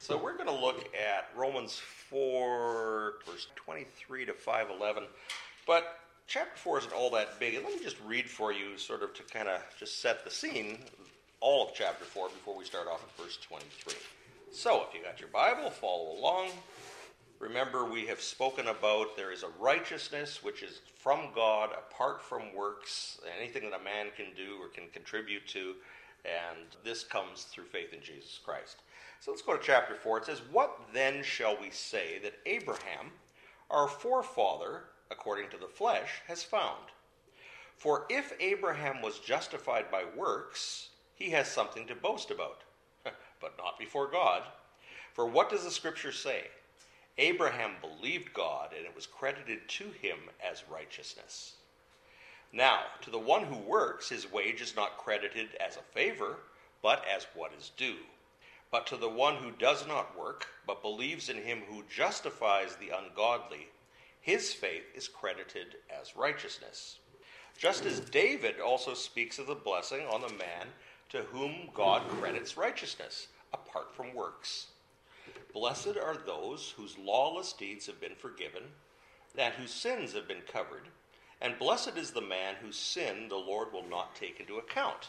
So we're going to look at Romans 4, verse 23 to 5:11. But chapter 4 isn't all that big. And let me just read for you sort of to kind of just set the scene, all of chapter 4, before we start off at verse 23. So if you got your Bible, follow along. Remember, we have spoken about there is a righteousness which is from God, apart from works, anything that a man can do or can contribute to, and this comes through faith in Jesus Christ. So let's go to chapter 4. It says, "What then shall we say that Abraham, our forefather, according to the flesh, has found? For if Abraham was justified by works, he has something to boast about, but not before God. For what does the Scripture say? Abraham believed God, and it was credited to him as righteousness. Now, to the one who works, his wage is not credited as a favor, but as what is due. But to the one who does not work, but believes in him who justifies the ungodly, his faith is credited as righteousness. Just as David also speaks of the blessing on the man to whom God credits righteousness, apart from works. Blessed are those whose lawless deeds have been forgiven, and whose sins have been covered, and blessed is the man whose sin the Lord will not take into account.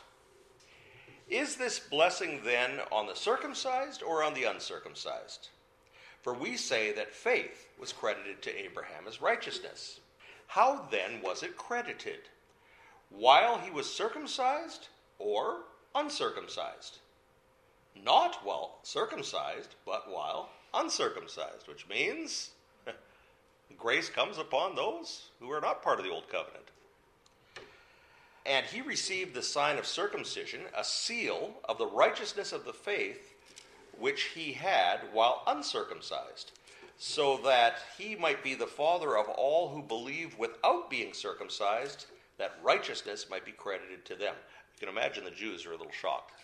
Is this blessing then on the circumcised or on the uncircumcised? For we say that faith was credited to Abraham as righteousness. How then was it credited? While he was circumcised or uncircumcised? Not while circumcised, but while uncircumcised, which means grace comes upon those who are not part of the old covenant. And he received the sign of circumcision, a seal of the righteousness of the faith which he had while uncircumcised, so that he might be the father of all who believe without being circumcised, that righteousness might be credited to them." You can imagine the Jews are a little shocked.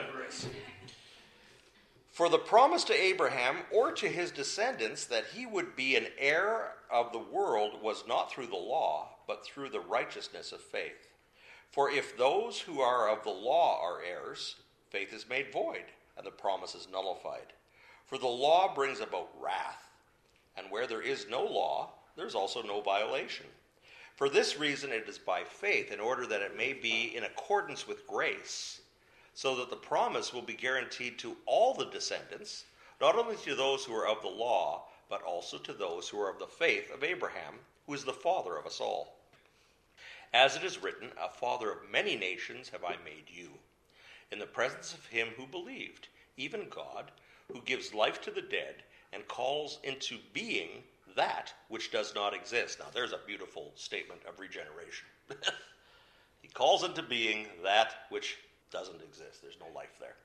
"For the promise to Abraham or to his descendants that he would be an heir of the world was not through the law, but through the righteousness of faith. For if those who are of the law are heirs, faith is made void, and the promise is nullified. For the law brings about wrath, and where there is no law, there is also no violation. For this reason it is by faith, in order that it may be in accordance with grace, so that the promise will be guaranteed to all the descendants, not only to those who are of the law, but also to those who are of the faith of Abraham, who is the father of us all. As it is written, a father of many nations have I made you, in the presence of him who believed, even God, who gives life to the dead and calls into being that which does not exist." Now there's a beautiful statement of regeneration. He calls into being that which doesn't exist. There's no life there.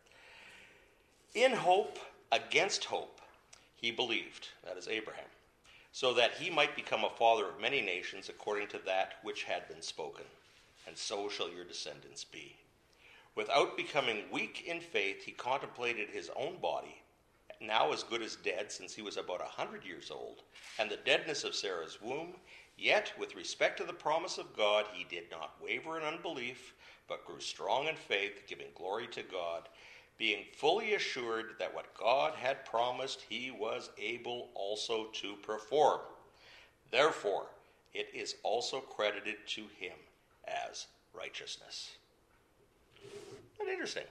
"In hope against hope, he believed," that is Abraham, "so that he might become a father of many nations according to that which had been spoken. And so shall your descendants be. Without becoming weak in faith, he contemplated his own body, now as good as dead, since he was about 100 years old, and the deadness of Sarah's womb. Yet with respect to the promise of God, he did not waver in unbelief, but grew strong in faith, giving glory to God, being fully assured that what God had promised he was able also to perform. Therefore, it is also credited to him as righteousness." Isn't that interesting?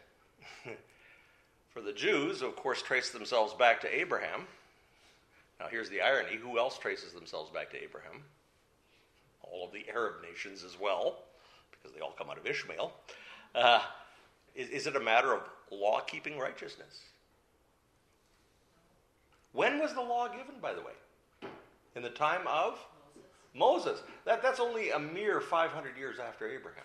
For the Jews, of course, trace themselves back to Abraham. Now here's the irony. Who else traces themselves back to Abraham? All of the Arab nations as well, because they all come out of Ishmael. Is it a matter of law-keeping righteousness? When was the law given, by the way? In the time of Moses. That's only a mere 500 years after Abraham.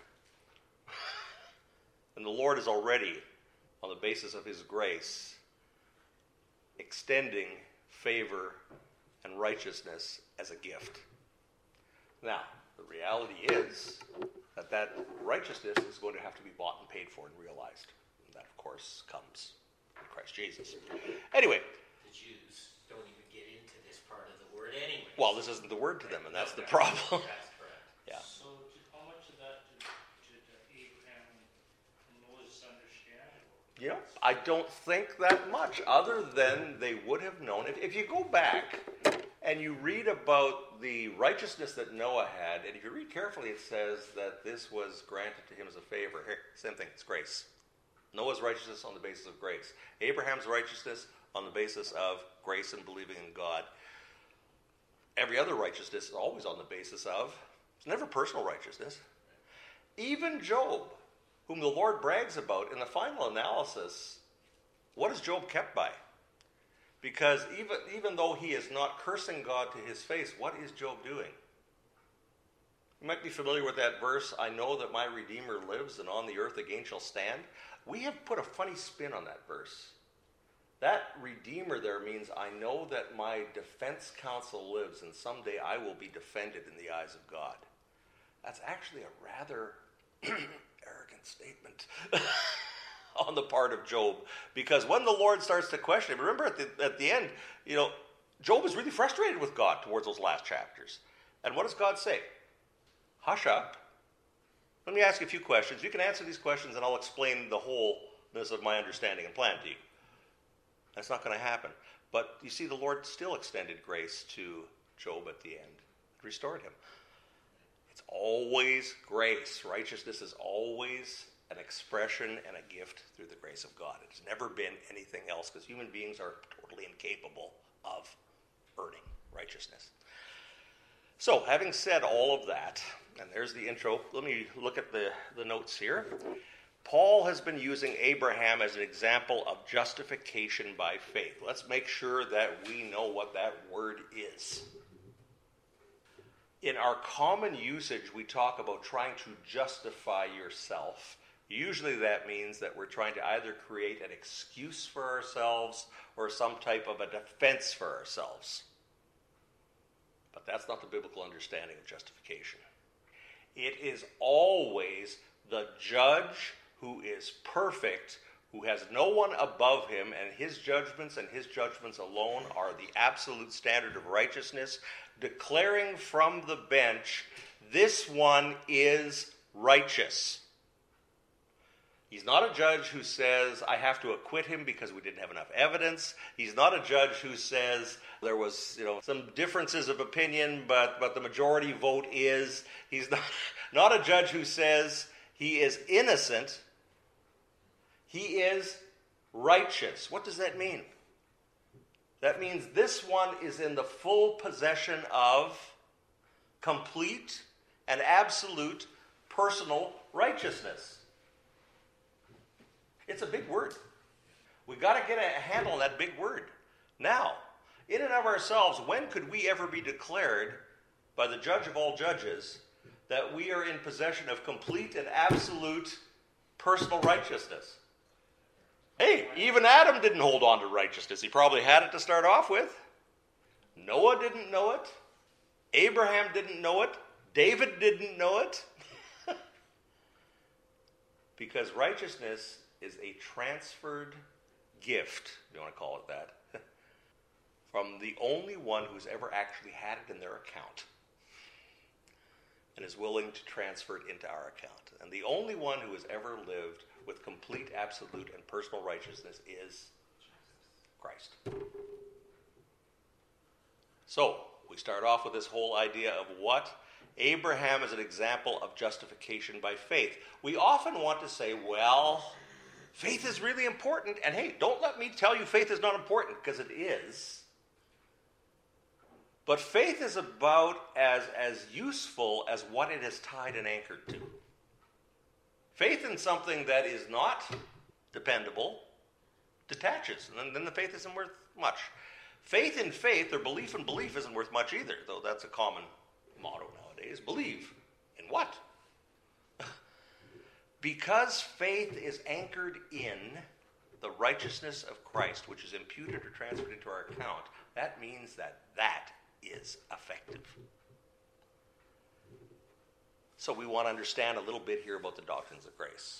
And the Lord is already, on the basis of his grace, extending favor and righteousness as a gift. Now, the reality is that righteousness is going to have to be bought and paid for and realized. And that, of course, comes in Christ Jesus. Anyway. The Jews don't even get into this part of the word anyway. Well, this isn't the word to them, and that's the problem. That's correct. Yeah. So how much of that did Abraham and Moses understand? Yeah, I don't think that much, other than they would have known. If you go back and you read about the righteousness that Noah had, and if you read carefully, it says that this was granted to him as a favor. Here, same thing, it's grace. Noah's righteousness on the basis of grace. Abraham's righteousness on the basis of grace and believing in God. Every other righteousness is always on the basis of, it's never personal righteousness. Even Job, whom the Lord brags about, in the final analysis, what is Job kept by? Because even though he is not cursing God to his face, what is Job doing? You might be familiar with that verse, I know that my Redeemer lives, and on the earth again shall stand. We have put a funny spin on that verse. That Redeemer there means I know that my defense counsel lives, and someday I will be defended in the eyes of God. That's actually a rather arrogant statement on the part of Job, because when the Lord starts to question him, remember at the end, Job is really frustrated with God towards those last chapters. And what does God say? Hush up. Let me ask you a few questions. You can answer these questions and I'll explain the wholeness of my understanding and plan to you. That's not going to happen. But you see, the Lord still extended grace to Job at the end, restored him. It's always grace. Righteousness is always an expression and a gift through the grace of God. It has never been anything else, because human beings are totally incapable of earning righteousness. So, having said all of that, and there's the intro, let me look at the notes here. Paul has been using Abraham as an example of justification by faith. Let's make sure that we know what that word is. In our common usage, we talk about trying to justify yourself. Usually that means that we're trying to either create an excuse for ourselves or some type of a defense for ourselves. But that's not the biblical understanding of justification. It is always the judge who is perfect, who has no one above him, and his judgments alone are the absolute standard of righteousness, declaring from the bench, this one is righteous. He's not a judge who says, I have to acquit him because we didn't have enough evidence. He's not a judge who says there was, some differences of opinion, but the majority vote is. He's not a judge who says he is innocent. He is righteous. What does that mean? That means this one is in the full possession of complete and absolute personal righteousness. It's a big word. We've got to get a handle on that big word. Now, in and of ourselves, when could we ever be declared by the judge of all judges that we are in possession of complete and absolute personal righteousness? Hey, even Adam didn't hold on to righteousness. He probably had it to start off with. Noah didn't know it. Abraham didn't know it. David didn't know it. Because righteousness is a transferred gift, if you want to call it that, from the only one who's ever actually had it in their account and is willing to transfer it into our account. And the only one who has ever lived with complete, absolute, and personal righteousness is Christ. So, we start off with this whole idea of what Abraham is an example of justification by faith. We often want to say, well, faith is really important, and hey, don't let me tell you faith is not important, because it is. But faith is about as useful as what it is tied and anchored to. Faith in something that is not dependable detaches, and then the faith isn't worth much. Faith in faith, or belief in belief, isn't worth much either, though that's a common motto nowadays. Believe in what? Because faith is anchored in the righteousness of Christ, which is imputed or transferred into our account, that means that is effective. So we want to understand a little bit here about the doctrines of grace.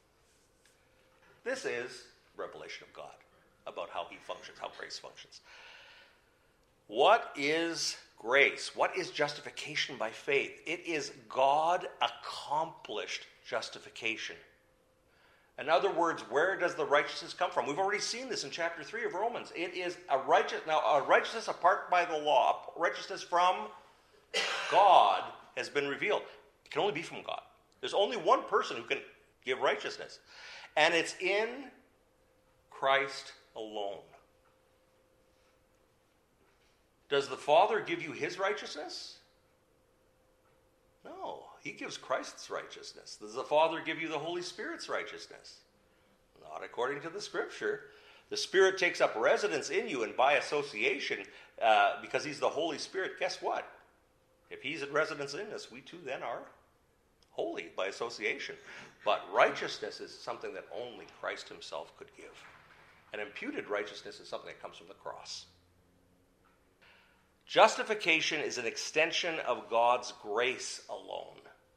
This is revelation of God, about how he functions, how grace functions. What is grace? What is justification by faith? It is God-accomplished justification. In other words, where does the righteousness come from? We've already seen this in chapter 3 of Romans. It is a righteousness apart by the law, righteousness from God has been revealed. It can only be from God. There's only one person who can give righteousness, and it's in Christ alone. Does the Father give you his righteousness? No, he gives Christ's righteousness. Does the Father give you the Holy Spirit's righteousness? Not according to the Scripture. The Spirit takes up residence in you, and by association, because he's the Holy Spirit, guess what? If he's in residence in us, we too then are holy by association. But righteousness is something that only Christ himself could give. And imputed righteousness is something that comes from the cross. Justification is an extension of God's grace alone.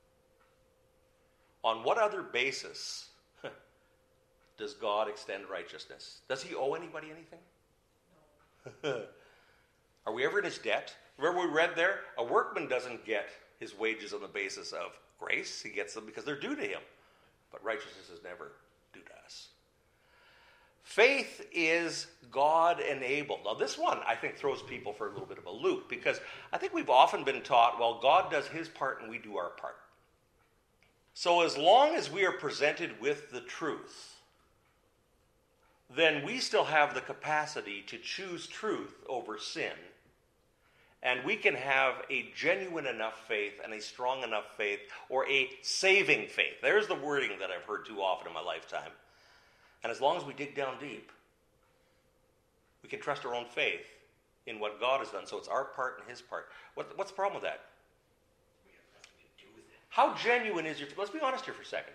On what other basis does God extend righteousness? Does he owe anybody anything? No. Are we ever in his debt? Remember we read there? A workman doesn't get his wages on the basis of grace. He gets them because they're due to him. But righteousness is never due to us. Faith is God-enabled. Now this one, I think, throws people for a little bit of a loop, because I think we've often been taught, well, God does his part and we do our part. So as long as we are presented with the truth, then we still have the capacity to choose truth over sin. And we can have a genuine enough faith and a strong enough faith, or a saving faith. There's the wording that I've heard too often in my lifetime. And as long as we dig down deep, we can trust our own faith in what God has done. So it's our part and his part. What's the problem with that? We have nothing to do with it. How genuine is your faith? Let's be honest here for a second.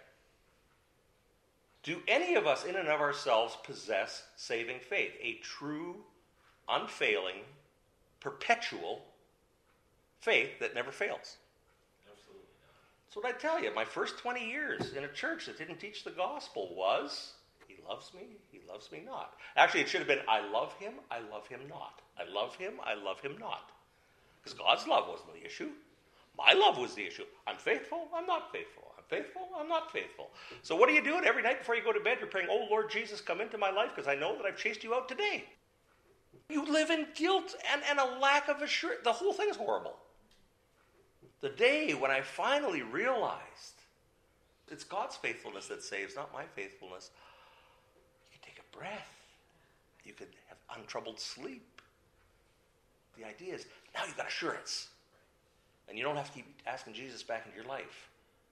Do any of us in and of ourselves possess saving faith? A true, unfailing, perpetual faith that never fails? Absolutely not. That's what I tell you. My first 20 years in a church that didn't teach the gospel was, he loves me not. Actually, it should have been, I love him not. I love him not. Because God's love wasn't the issue. My love was the issue. I'm faithful, I'm not faithful. I'm faithful, I'm not faithful. So what are you doing? Every night before you go to bed, you're praying, oh, Lord Jesus, come into my life, because I know that I've chased you out today. You live in guilt and a lack of assurance. The whole thing is horrible. The day when I finally realized it's God's faithfulness that saves, not my faithfulness, you could take a breath. You could have untroubled sleep. The idea is, now you've got assurance. And you don't have to keep asking Jesus back into your life.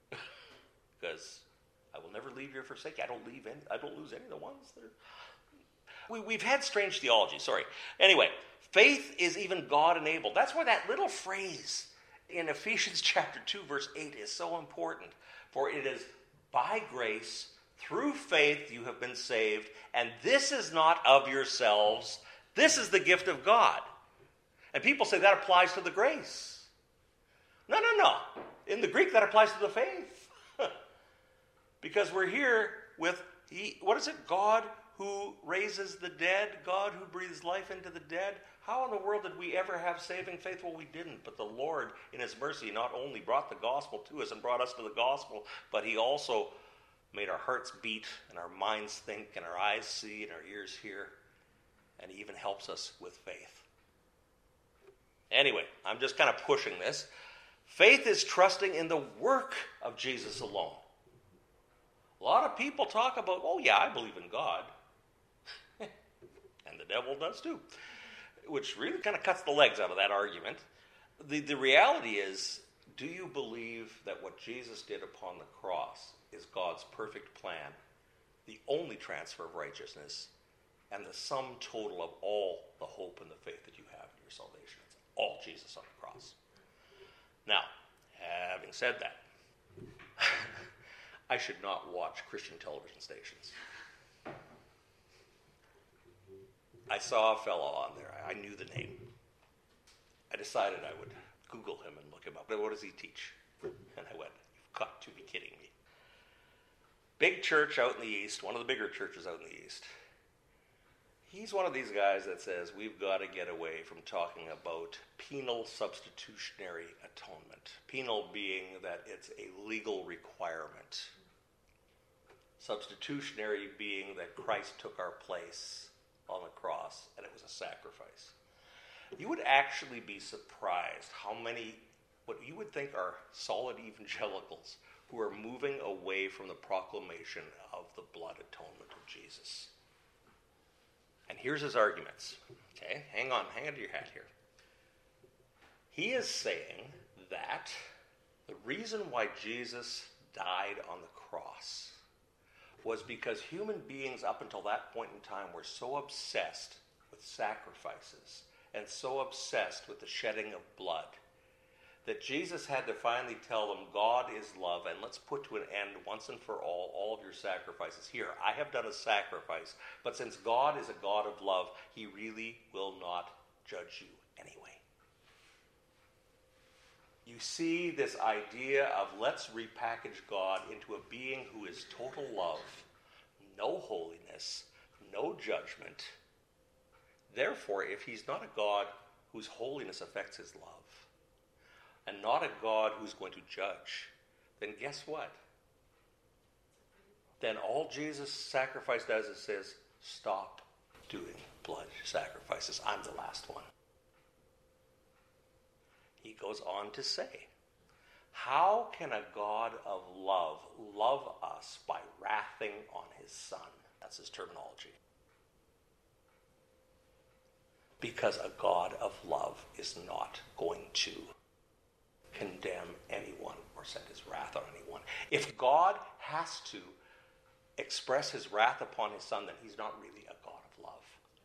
Because I will never leave you or forsake you. I don't lose any of the ones that are... We've had strange theology, sorry. Anyway, faith is even God-enabled. That's why that little phrase in Ephesians chapter 2, verse 8 is so important. For it is by grace, through faith, you have been saved, and this is not of yourselves. This is the gift of God. And people say that applies to the grace. No. In the Greek, that applies to the faith. Because we're here with, what is it? God who raises the dead, God who breathes life into the dead. How in the world did we ever have saving faith? Well, we didn't. But the Lord, in his mercy, not only brought the gospel to us and brought us to the gospel, but he also made our hearts beat and our minds think and our eyes see and our ears hear. And he even helps us with faith. Anyway, I'm just kind of pushing this. Faith is trusting in the work of Jesus alone. A lot of people talk about, oh yeah, I believe in God. And the devil does too. Which really kind of cuts the legs out of that argument. The reality is, do you believe that what Jesus did upon the cross is God's perfect plan, the only transfer of righteousness, and the sum total of all the hope and the faith that you have in your salvation? It's all Jesus on the cross. Now, having said that, I should not watch Christian television stations. I saw a fellow on there. I knew the name. I decided I would Google him and look him up. What does he teach? And I went, you've got to be kidding me. Big church out in the East, one of the bigger churches out in the East. He's one of these guys that says we've got to get away from talking about penal substitutionary atonement. Penal being that it's a legal requirement. Substitutionary being that Christ took our place on the cross, and it was a sacrifice. You would actually be surprised how many, what you would think are solid evangelicals, who are moving away from the proclamation of the blood atonement of Jesus. And here's his arguments. Okay, hang on to your hat here. He is saying that the reason why Jesus died on the cross was because human beings up until that point in time were so obsessed with sacrifices and so obsessed with the shedding of blood that Jesus had to finally tell them, God is love, and let's put to an end once and for all of your sacrifices. Here, I have done a sacrifice, but since God is a God of love, he really will not judge you anyway. You see this idea of let's repackage God into a being who is total love, no holiness, no judgment. Therefore, if he's not a God whose holiness affects his love, and not a God who's going to judge, then guess what? Then all Jesus' sacrifice does is says, stop doing blood sacrifices. I'm the last one. He goes on to say, how can a God of love love us by wrathing on his Son? That's his terminology. Because a God of love is not going to condemn anyone or send his wrath on anyone. If God has to express his wrath upon his Son, then he's not really a God of love.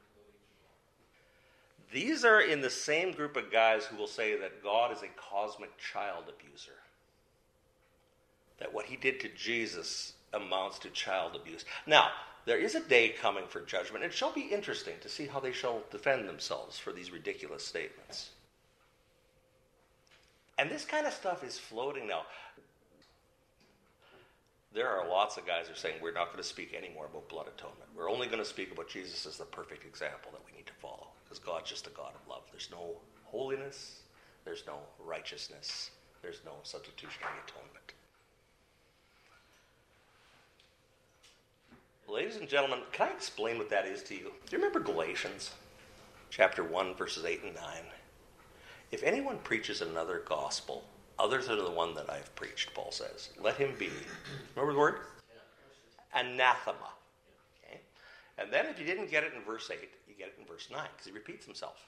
These are in the same group of guys who will say that God is a cosmic child abuser. That what he did to Jesus amounts to child abuse. Now, there is a day coming for judgment. It shall be interesting to see how they shall defend themselves for these ridiculous statements. And this kind of stuff is floating now. There are lots of guys who are saying we're not going to speak anymore about blood atonement. We're only going to speak about Jesus as the perfect example that we need to follow. Because God's just a God of love. There's no holiness. There's no righteousness. There's no substitutionary atonement. Ladies and gentlemen, can I explain what that is to you? Do you remember Galatians chapter 1, verses 8 and 9? If anyone preaches another gospel other than the one that I've preached, Paul says, let him be, remember the word? Anathema. Okay? And then if you didn't get it in verse 8, you get it in verse 9, because he repeats himself.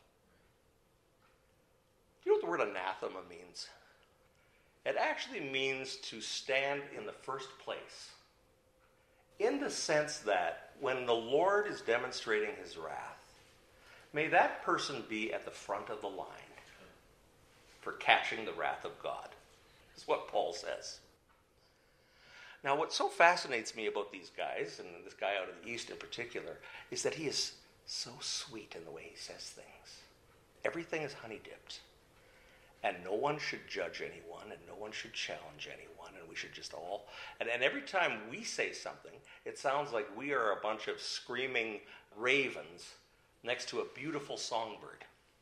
Do you know what the word anathema means? It actually means to stand in the first place. In the sense that when the Lord is demonstrating his wrath, may that person be at the front of the line for catching the wrath of God. That's what Paul says. Now, what so fascinates me about these guys, and this guy out of the East in particular, is that he is so sweet in the way he says things. Everything is honey-dipped. And no one should judge anyone, and no one should challenge anyone, and we should just all... And every time we say something, it sounds like we are a bunch of screaming ravens next to a beautiful songbird.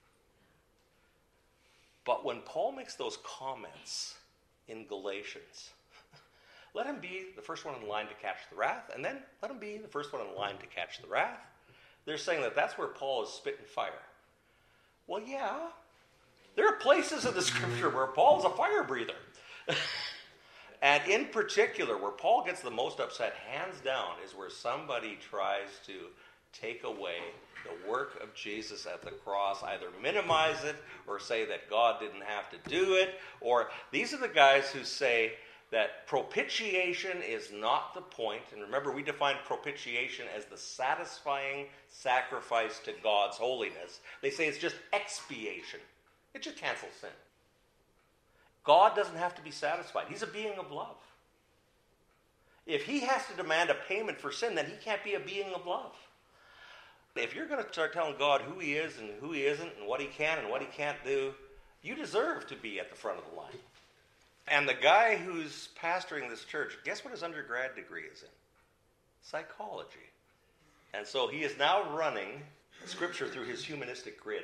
But when Paul makes those comments in Galatians, let him be the first one in line to catch the wrath, and then let him be the first one in line to catch the wrath. They're saying that that's where Paul is spitting fire. Well, yeah. There are places in the scripture where Paul's a fire breather. And in particular, where Paul gets the most upset, hands down, is where somebody tries to take away the work of Jesus at the cross, either minimize it or say that God didn't have to do it. Or these are the guys who say that propitiation is not the point. And remember, we define propitiation as the satisfying sacrifice to God's holiness. They say it's just expiation. It just cancels sin. God doesn't have to be satisfied. He's a being of love. If he has to demand a payment for sin, then he can't be a being of love. If you're going to start telling God who he is and who he isn't and what he can and what he can't do, you deserve to be at the front of the line. And the guy who's pastoring this church, guess what his undergrad degree is in? Psychology. And so he is now running Scripture through his humanistic grid.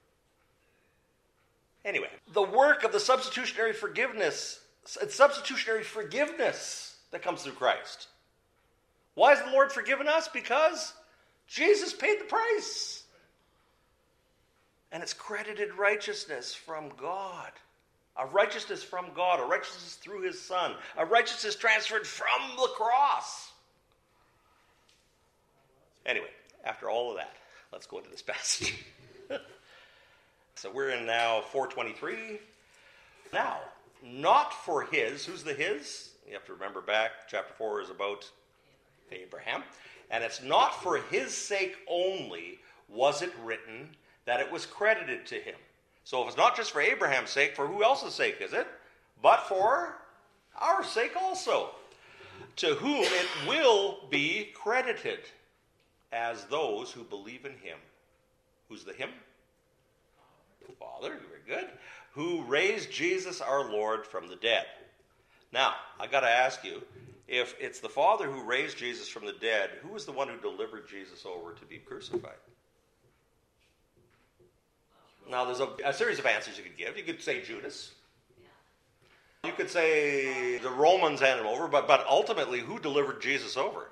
Anyway, the work of the substitutionary forgiveness, it's substitutionary forgiveness that comes through Christ. Why has the Lord forgiven us? Because Jesus paid the price. And it's credited righteousness from God. A righteousness from God, a righteousness through his Son, a righteousness transferred from the cross. Anyway, after all of that, let's go into this passage. So we're in now 4:23. Now, not for his, who's the his? You have to remember back, chapter 4 is about Abraham. And it's not for his sake only was it written that it was credited to him. So if it's not just for Abraham's sake, for who else's sake is it? But for our sake also. To whom it will be credited as those who believe in him. Who's the him? The Father, very good. Who raised Jesus our Lord from the dead. Now, I got to ask you, if it's the Father who raised Jesus from the dead, who was the one who delivered Jesus over to be crucified? Now, there's a series of answers you could give. You could say Judas. You could say the Romans handed him over, but ultimately, who delivered Jesus over?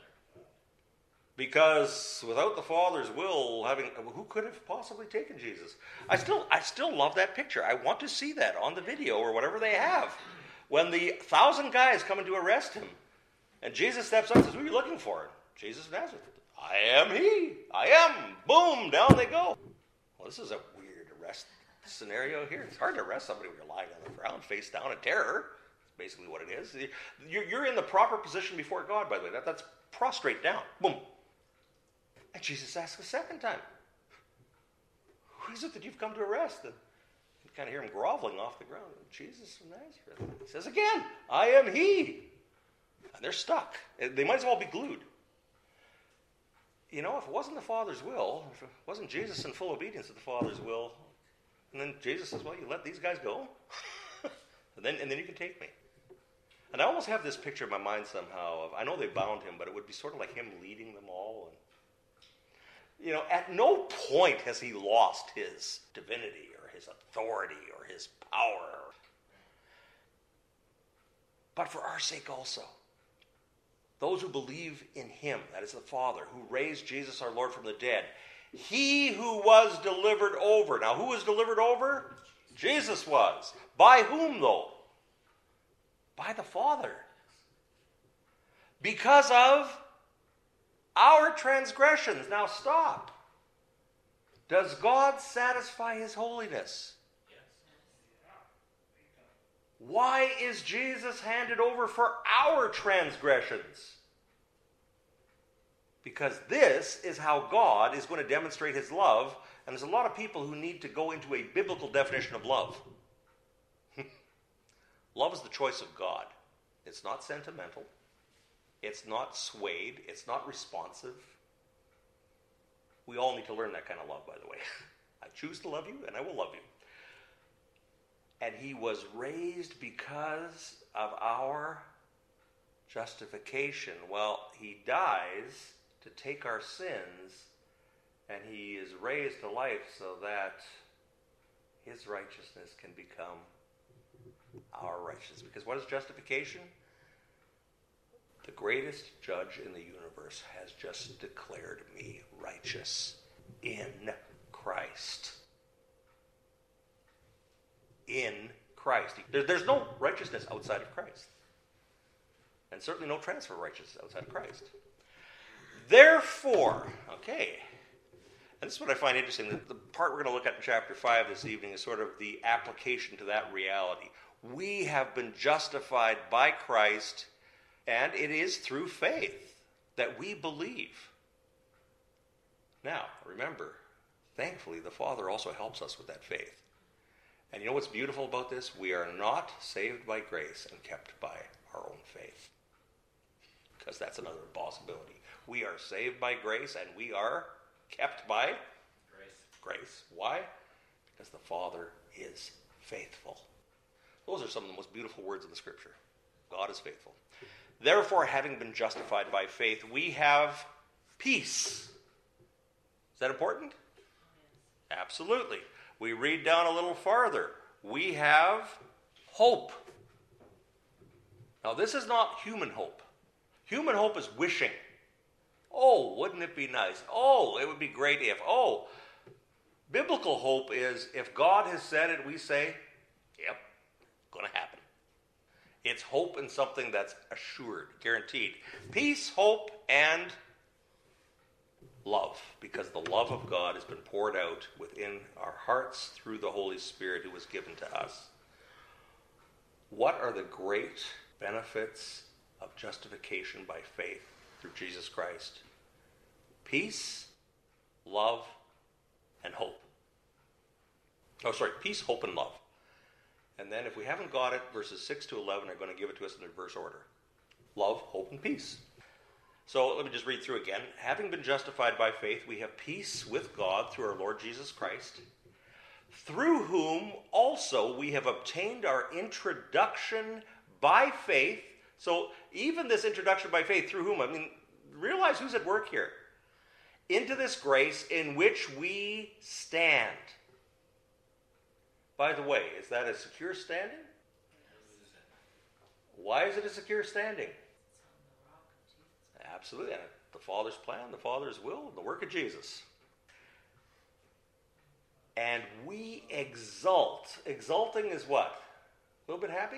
Because without the Father's will, who could have possibly taken Jesus? I still love that picture. I want to see that on the video or whatever they have. When the 1,000 guys coming to arrest him, and Jesus steps up and says, "Who are you looking for?" Jesus of Nazareth. "I am he. I am." Boom, down they go. Well, this is a weird arrest scenario here. It's hard to arrest somebody when you're lying on the ground, face down in terror. That's basically what it is. You're in the proper position before God, by the way. That's prostrate down. Boom. And Jesus asks a second time, "Who is it that you've come to arrest?" And you kind of hear him groveling off the ground. "Jesus of Nazareth." He says again, "I am he." And they're stuck. They might as well be glued. You know, if it wasn't the Father's will, if it wasn't Jesus in full obedience to the Father's will, and then Jesus says, "Well, you let these guys go? and then you can take me." And I almost have this picture in my mind somehow of, I know they bound him, but it would be sort of like him leading them all. And, at no point has he lost his divinity or his authority or his power. But for our sake also. Those who believe in him, that is the Father, who raised Jesus our Lord from the dead. He who was delivered over. Now, who was delivered over? Jesus was. By whom, though? By the Father. Because of our transgressions. Now, stop. Does God satisfy his holiness? Why is Jesus handed over for our transgressions? Because this is how God is going to demonstrate his love, and there's a lot of people who need to go into a biblical definition of love. Love is the choice of God. It's not sentimental. It's not swayed. It's not responsive. We all need to learn that kind of love, by the way. I choose to love you, and I will love you. And he was raised because of our justification. Well, he dies to take our sins, and he is raised to life so that his righteousness can become our righteousness. Because what is justification? The greatest judge in the universe has just declared me righteous in Christ. In Christ. There's no righteousness outside of Christ. And certainly no transfer of righteousness outside of Christ. Therefore, okay, and this is what I find interesting. The part we're going to look at in chapter 5 this evening is sort of the application to that reality. We have been justified by Christ, and it is through faith that we believe. Now, remember, thankfully, the Father also helps us with that faith. And you know what's beautiful about this? We are not saved by grace and kept by our own faith. Because that's another possibility. We are saved by grace and we are kept by grace. Why? Because the Father is faithful. Those are some of the most beautiful words in the Scripture. God is faithful. Therefore, having been justified by faith, we have peace. Is that important? Absolutely. We read down a little farther. We have hope. Now, this is not human hope. Human hope is wishing. Oh, wouldn't it be nice? Oh, it would be great if. Oh, biblical hope is if God has said it, we say, yep, going to happen. It's hope in something that's assured, guaranteed. Peace, hope, and love, because the love of God has been poured out within our hearts through the Holy Spirit who was given to us. What are the great benefits of justification by faith through Jesus Christ? Peace, love, and hope. Peace, hope, and love. And then if we haven't got it, verses 6 to 11 are going to give it to us in reverse order. Love, hope, and peace. So let me just read through again. Having been justified by faith, we have peace with God through our Lord Jesus Christ, through whom also we have obtained our introduction by faith. So even this introduction by faith, through whom, realize who's at work here. Into this grace in which we stand. By the way, is that a secure standing? Why is it a secure standing? Absolutely. The Father's plan, the Father's will, the work of Jesus. And we exult. Exulting is what? A little bit happy?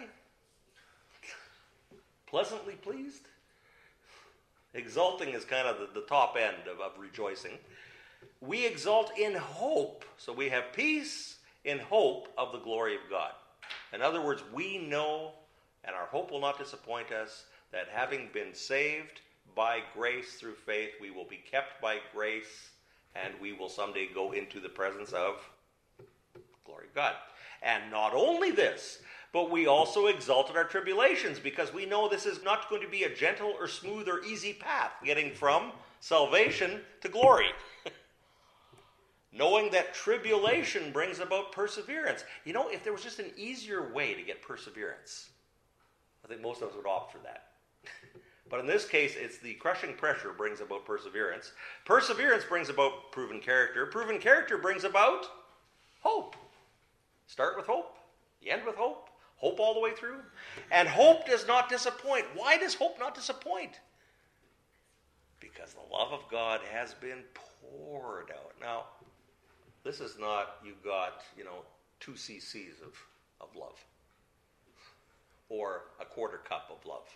Pleasantly pleased? Exulting is kind of the top end of rejoicing. We exult in hope. So we have peace in hope of the glory of God. In other words, we know, and our hope will not disappoint us, that having been saved by grace through faith, we will be kept by grace, and we will someday go into the presence of the glory of God. And not only this, but we also exult in our tribulations, because we know this is not going to be a gentle or smooth or easy path getting from salvation to glory. Knowing that tribulation brings about perseverance. If there was just an easier way to get perseverance, I think most of us would opt for that. But in this case, it's the crushing pressure brings about perseverance. Perseverance brings about proven character. Proven character brings about hope. Start with hope. You end with hope. Hope all the way through. And hope does not disappoint. Why does hope not disappoint? Because the love of God has been poured out. Now, this is not you got, 2 cc's of love. Or a quarter cup of love.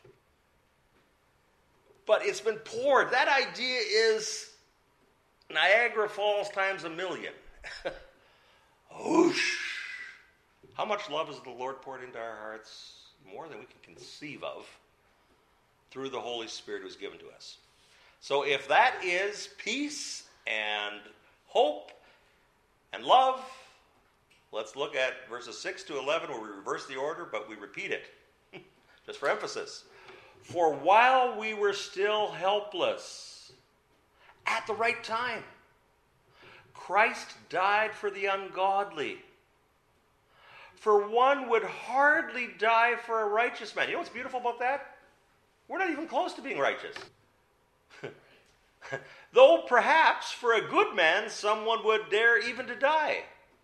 But it's been poured. That idea is Niagara Falls times 1,000,000. Whoosh! How much love has the Lord poured into our hearts? More than we can conceive of through the Holy Spirit who's given to us. So if that is peace and hope and love, let's look at verses 6 to 11 where we reverse the order, but we repeat it. Just for emphasis. For while we were still helpless, at the right time, Christ died for the ungodly. For one would hardly die for a righteous man. You know what's beautiful about that? We're not even close to being righteous. Though perhaps for a good man someone would dare even to die.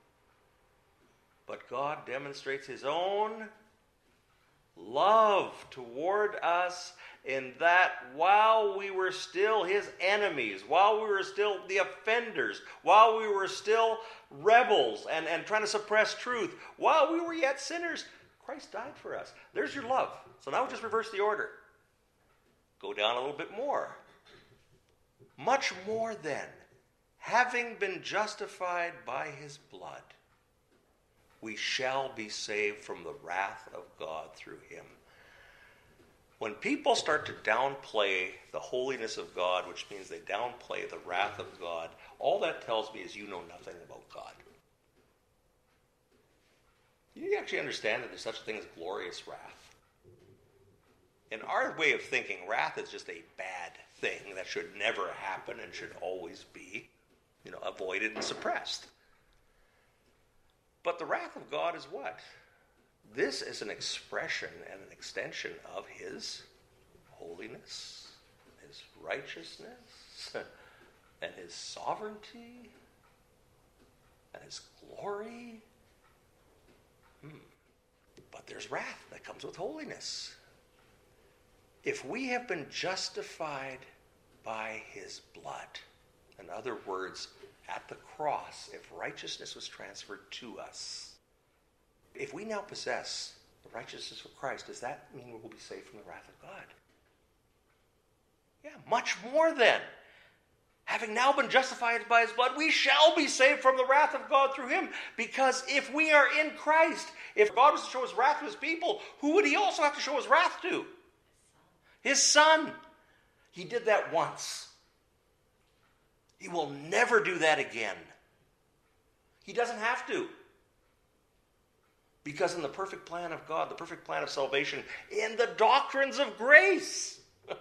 But God demonstrates his own love toward us in that while we were still his enemies, while we were still the offenders, while we were still rebels and trying to suppress truth, while we were yet sinners, Christ died for us. There's your love. So now just reverse the order. Go down a little bit more. Much more then, having been justified by his blood, we shall be saved from the wrath of God through him. When people start to downplay the holiness of God, which means they downplay the wrath of God, all that tells me is you know nothing about God. You actually understand that there's such a thing as glorious wrath. In our way of thinking, wrath is just a bad thing that should never happen and should always be, avoided and suppressed. But the wrath of God is what? This is an expression and an extension of his holiness, his righteousness, and his sovereignty, and his glory. But there's wrath that comes with holiness. if we have been justified by his blood, in other words, at the cross, if righteousness was transferred to us, if we now possess the righteousness of Christ, does that mean we will be saved from the wrath of God? Yeah, much more then. Having now been justified by his blood, we shall be saved from the wrath of God through him. Because if we are in Christ, if God was to show his wrath to his people, who would he also have to show his wrath to? His Son. He did that once. He will never do that again. He doesn't have to. Because in the perfect plan of God, the perfect plan of salvation, in the doctrines of grace,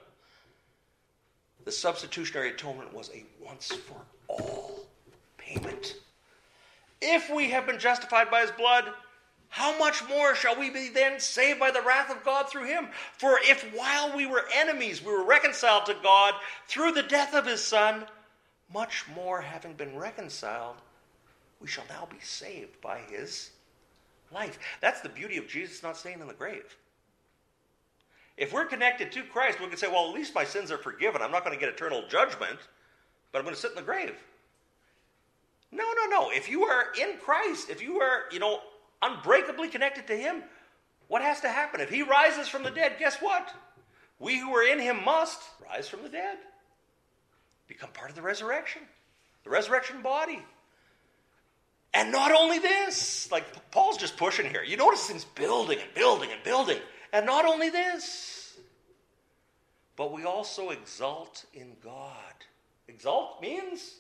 the substitutionary atonement was a once-for-all payment. If we have been justified by his blood, how much more shall we be then saved by the wrath of God through him? For if while we were enemies, we were reconciled to God through the death of his Son, much more having been reconciled, we shall now be saved by his life. That's the beauty of Jesus not staying in the grave. If we're connected to Christ, we can say, well, at least my sins are forgiven. I'm not going to get eternal judgment, but I'm going to sit in the grave. No. If you are in Christ, if you are, unbreakably connected to him, what has to happen? If he rises from the dead, guess what? We who are in him must rise from the dead. Become part of the resurrection body. And not only this, like Paul's just pushing here. You notice things building and building and building. And not only this, but we also exult in God. Exalt means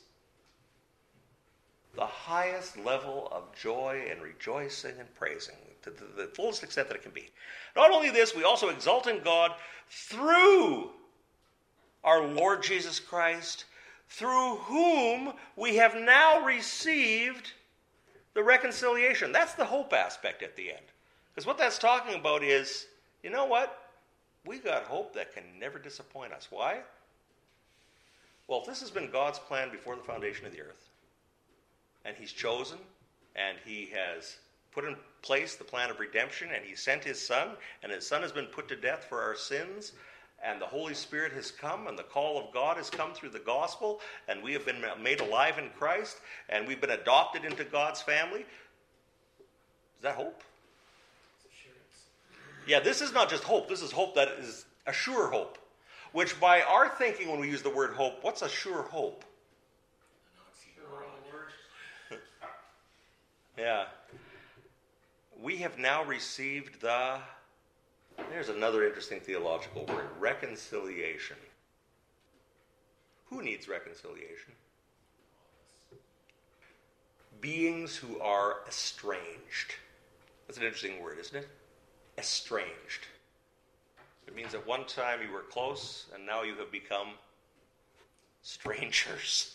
the highest level of joy and rejoicing and praising, to the fullest extent that it can be. Not only this, we also exult in God through our Lord Jesus Christ, through whom we have now received the reconciliation. That's the hope aspect at the end. Because what that's talking about is, you know what? We got hope that can never disappoint us. Why? Well, if this has been God's plan before the foundation of the earth, and he's chosen, and he has put in place the plan of redemption, and he sent his Son, and his Son has been put to death for our sins, and the Holy Spirit has come, and the call of God has come through the gospel, and we have been made alive in Christ, and we've been adopted into God's family. Is that hope? Yeah, this is not just hope. This is hope that is a sure hope. Which by our thinking when we use the word hope, what's a sure hope? Yeah. We have now received there's another interesting theological word, reconciliation. Who needs reconciliation? Beings who are estranged. That's an interesting word, isn't it? Estranged. It means at one time you were close, and now you have become strangers.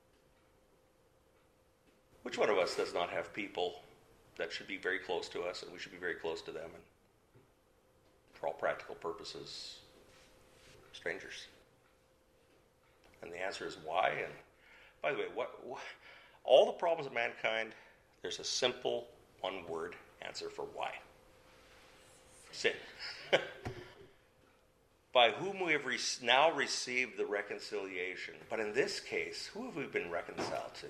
Which one of us does not have people that should be very close to us, and we should be very close to them, and for all practical purposes, strangers? And the answer is why. And by the way, what all the problems of mankind, there's a simple one-word answer for why. Sin. By whom we have now received the reconciliation. But in this case, who have we been reconciled to?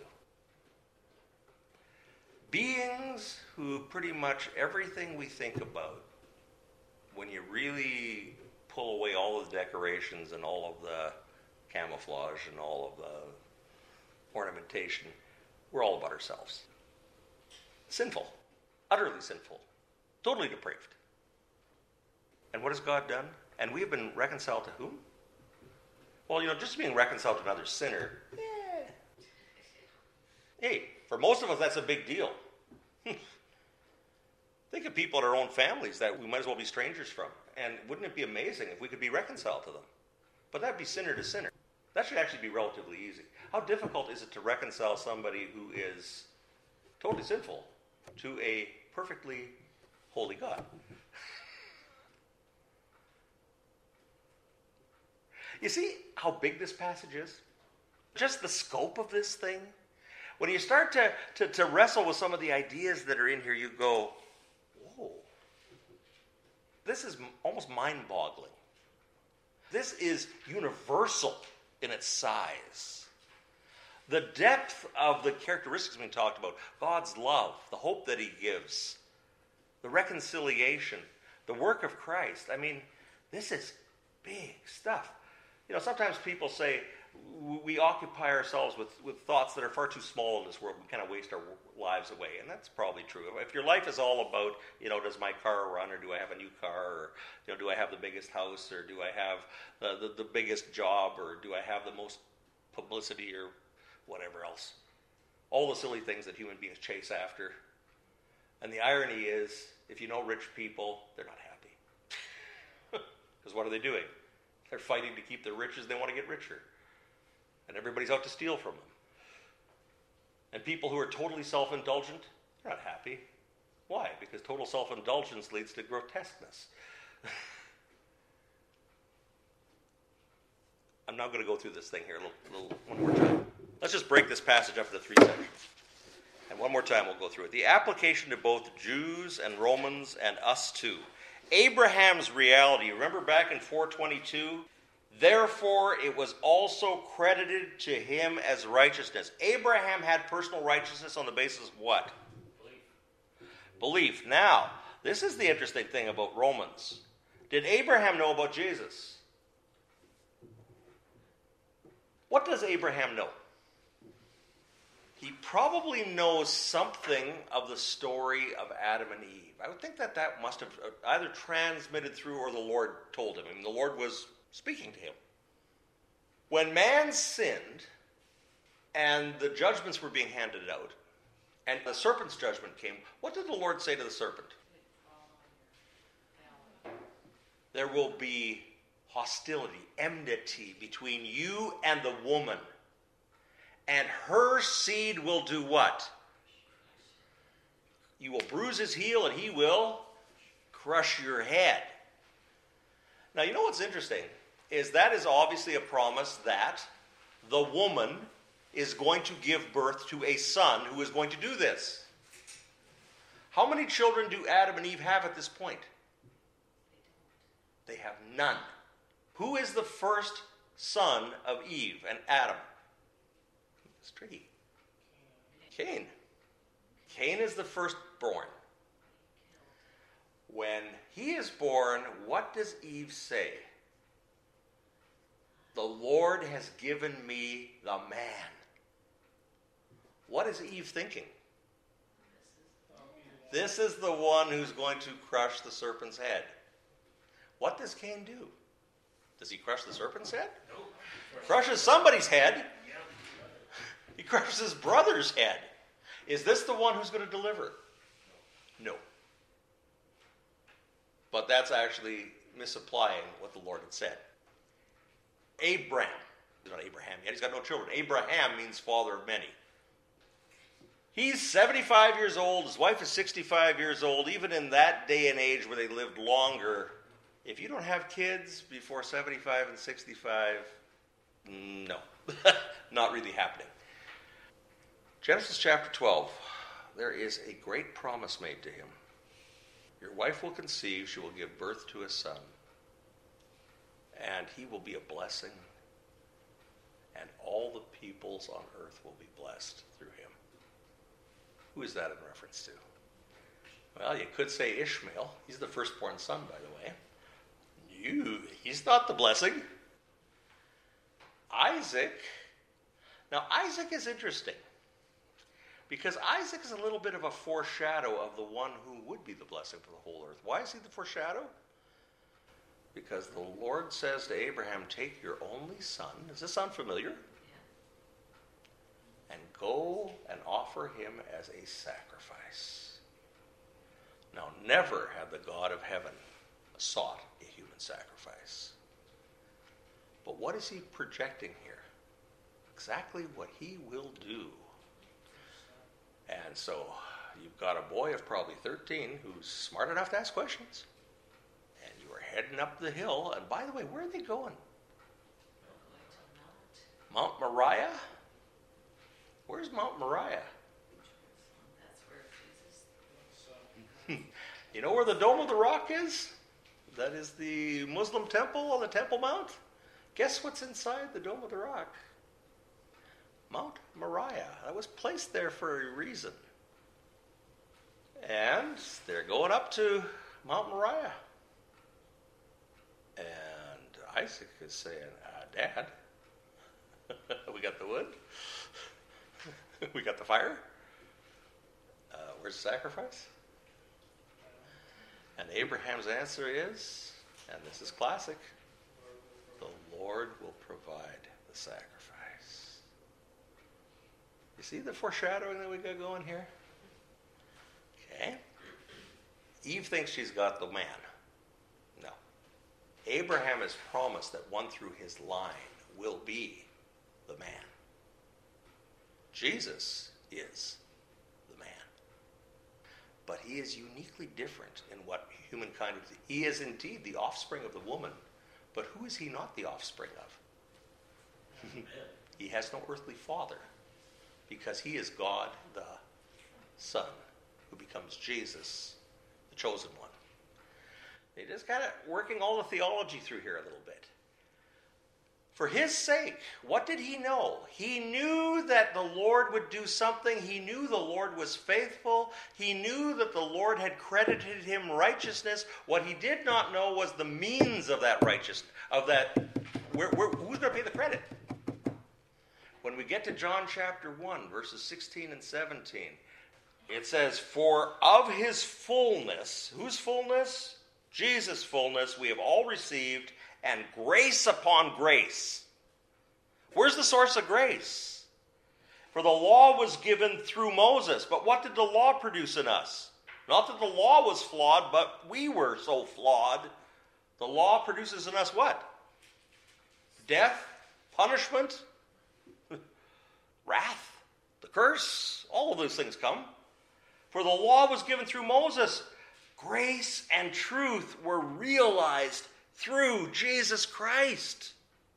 Beings who pretty much everything we think about, when you really pull away all of the decorations and all of the camouflage and all of the ornamentation, we're all about ourselves. Sinful. Utterly sinful. Totally depraved. And what has God done? And we have been reconciled to whom? Well, just being reconciled to another sinner, hey, for most of us, that's a big deal. Think of people in our own families that we might as well be strangers from. And wouldn't it be amazing if we could be reconciled to them? But that'd be sinner to sinner. That should actually be relatively easy. How difficult is it to reconcile somebody who is totally sinful to a perfectly holy God? You see how big this passage is? Just the scope of this thing? When you start to wrestle with some of the ideas that are in here, you go, whoa. This is almost mind-boggling. This is universal in its size. The depth of the characteristics being talked about, God's love, the hope that he gives, the reconciliation, the work of Christ. I mean, this is big stuff. Sometimes people say we occupy ourselves with thoughts that are far too small in this world. We kind of waste our lives away, and that's probably true. If your life is all about, does my car run, or do I have a new car, or do I have the biggest house, or do I have the biggest job, or do I have the most publicity, or whatever else. All the silly things that human beings chase after. And the irony is, if you know rich people, they're not happy. Because what are they doing? They're fighting to keep their riches. They want to get richer. And everybody's out to steal from them. And people who are totally self-indulgent, they're not happy. Why? Because total self-indulgence leads to grotesqueness. I'm now going to go through this thing here one more time. Let's just break this passage up into 3 sections. And one more time we'll go through it. The application to both Jews and Romans and us too. Abraham's reality. Remember back in 4:22? Therefore it was also credited to him as righteousness. Abraham had personal righteousness on the basis of what? Belief. Now, this is the interesting thing about Romans. Did Abraham know about Jesus? What does Abraham know? He probably knows something of the story of Adam and Eve. I would think that must have either transmitted through or the Lord told him. I mean, the Lord was speaking to him. When man sinned and the judgments were being handed out, and the serpent's judgment came, what did the Lord say to the serpent? There will be hostility, enmity between you and the woman. And her seed will do what? You will bruise his heel and he will crush your head. Now, you know what's interesting is that is obviously a promise that the woman is going to give birth to a son who is going to do this. How many children do Adam and Eve have at this point? They have none. Who is the first son of Eve and Adam? It's tricky. Cain. Cain is the firstborn. When he is born, what does Eve say? The Lord has given me the man. What is Eve thinking? This is the one who's going to crush the serpent's head. What does Cain do? Does he crush the serpent's head? No. Crushes somebody's head. He crushes his brother's head. Is this the one who's going to deliver? No. But that's actually misapplying what the Lord had said. Abraham. He's not Abraham yet. He's got no children. Abraham means father of many. He's 75 years old. His wife is 65 years old. Even in that day and age where they lived longer, if you don't have kids before 75 and 65, no. Not really happening. Genesis chapter 12, there is a great promise made to him. Your wife will conceive, she will give birth to a son, and he will be a blessing, and all the peoples on earth will be blessed through him. Who is that in reference to? Well, you could say Ishmael. He's the firstborn son, by the way. He's not the blessing. Isaac. Now, Isaac is interesting. Because Isaac is a little bit of a foreshadow of the one who would be the blessing for the whole earth. Why is he the foreshadow? Because the Lord says to Abraham, take your only son. Does this sound familiar? Yeah. And go and offer him as a sacrifice. Now, never had the God of heaven sought a human sacrifice. But what is he projecting here? Exactly what he will do. And so you've got a boy of probably 13 who's smart enough to ask questions. And you are heading up the hill. And by the way, where are they going? Mount Moriah? Where's Mount Moriah? That's where Jesus. You know where the Dome of the Rock is? That is the Muslim temple on the Temple Mount. Guess what's inside the Dome of the Rock? Mount Moriah. That was placed there for a reason. And they're going up to Mount Moriah. And Isaac is saying, Dad, we got the wood. We got the fire. Where's the sacrifice? And Abraham's answer is, and this is classic, the Lord will provide the sacrifice. You see the foreshadowing that we got going here? Okay. Eve thinks she's got the man. No. Abraham has promised that one through his line will be the man. Jesus is the man. But he is uniquely different in what humankind is. He is indeed the offspring of the woman, but who is he not the offspring of? He has no earthly father, because he is God the Son, who becomes Jesus, the chosen one. They just kind of working all the theology through here a little bit. For his sake, what did he know? He knew that the Lord would do something. He knew the Lord was faithful. He knew that the Lord had credited him righteousness. What he did not know was the means of that righteousness, of that, who's going to pay the credit? When we get to John chapter 1, verses 16 and 17, it says, for of his fullness, whose fullness? Jesus' fullness, we have all received, and grace upon grace. Where's the source of grace? For the law was given through Moses, but what did the law produce in us? Not that the law was flawed, but we were so flawed. The law produces in us what? Death, punishment, wrath, the curse, all of those things come. For the law was given through Moses. Grace and truth were realized through Jesus Christ.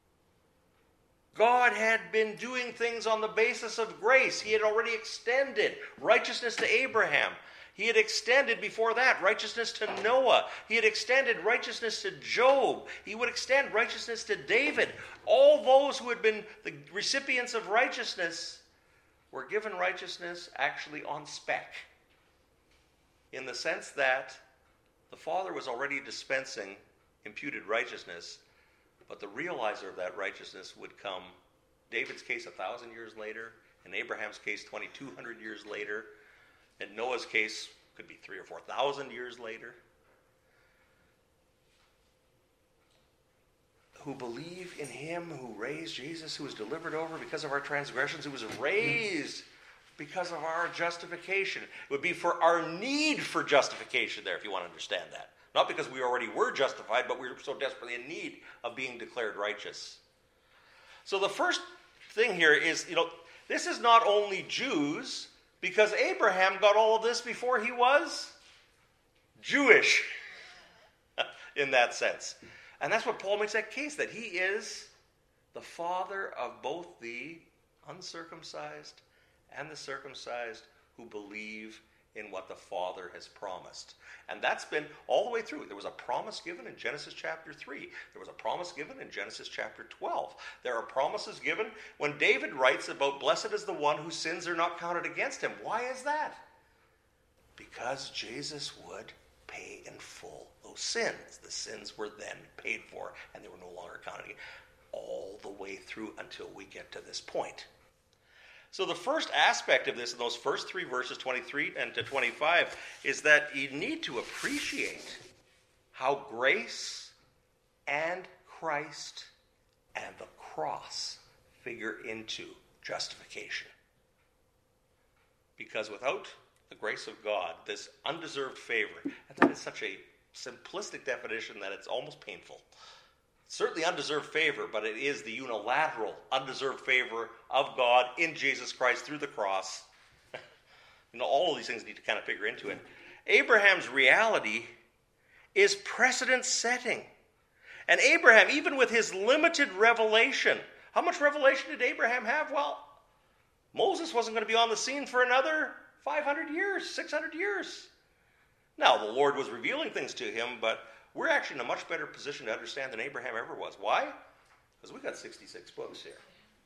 God had been doing things on the basis of grace. He had already extended righteousness to Abraham. He had extended before that righteousness to Noah. He had extended righteousness to Job. He would extend righteousness to David. All those who had been the recipients of righteousness were given righteousness actually on spec, in the sense that the Father was already dispensing imputed righteousness, but the realizer of that righteousness would come, David's case 1,000 years later, in Abraham's case 2,200 years later, in Noah's case could be 3,000 or 4,000 years later, who believe in him who raised Jesus, who was delivered over because of our transgressions, who was raised because of our justification. It would be for our need for justification there, if you want to understand that. Not because we already were justified, but we were so desperately in need of being declared righteous. So the first thing here is, this is not only Jews, because Abraham got all of this before he was Jewish, in that sense. And that's what Paul makes that case, that he is the father of both the uncircumcised and the circumcised who believe in what the Father has promised. And that's been all the way through. There was a promise given in Genesis chapter 3. There was a promise given in Genesis chapter 12. There are promises given when David writes about blessed is the one whose sins are not counted against him. Why is that? Because Jesus would pay in full those sins. The sins were then paid for, and they were no longer counted against, all the way through until we get to this point. So the first aspect of this in those first three verses, 23 and to 25, is that you need to appreciate how grace and Christ and the cross figure into justification. Because without the grace of God, this undeserved favor, and that is such a simplistic definition that it's almost painful. Certainly undeserved favor, but it is the unilateral undeserved favor of God in Jesus Christ through the cross. All of these things need to kind of figure into it. Abraham's reality is precedent setting. And Abraham, even with his limited revelation, how much revelation did Abraham have? Well, Moses wasn't going to be on the scene for another 500 years, 600 years. Now, the Lord was revealing things to him, but we're actually in a much better position to understand than Abraham ever was. Why? Because we got 66 books here.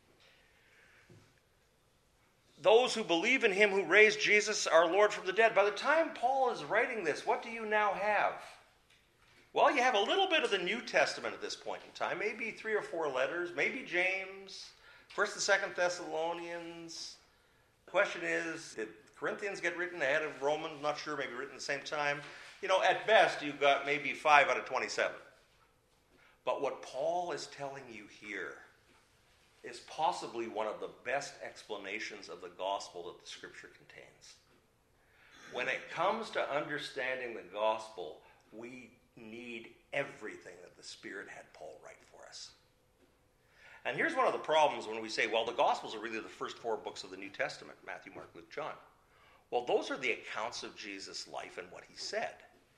Those who believe in him who raised Jesus, our Lord, from the dead. By the time Paul is writing this, what do you now have? Well, you have a little bit of the New Testament at this point in time. Maybe 3 or 4 letters. Maybe James. 1st and 2nd Thessalonians. The question is, did Corinthians get written ahead of Romans? Not sure. Maybe written at the same time. At best, you've got maybe 5 out of 27. But what Paul is telling you here is possibly one of the best explanations of the gospel that the Scripture contains. When it comes to understanding the gospel, we need everything that the Spirit had Paul write for us. And here's one of the problems when we say, well, the Gospels are really the first 4 books of the New Testament, Matthew, Mark, Luke, John. Well, those are the accounts of Jesus' life and what he said.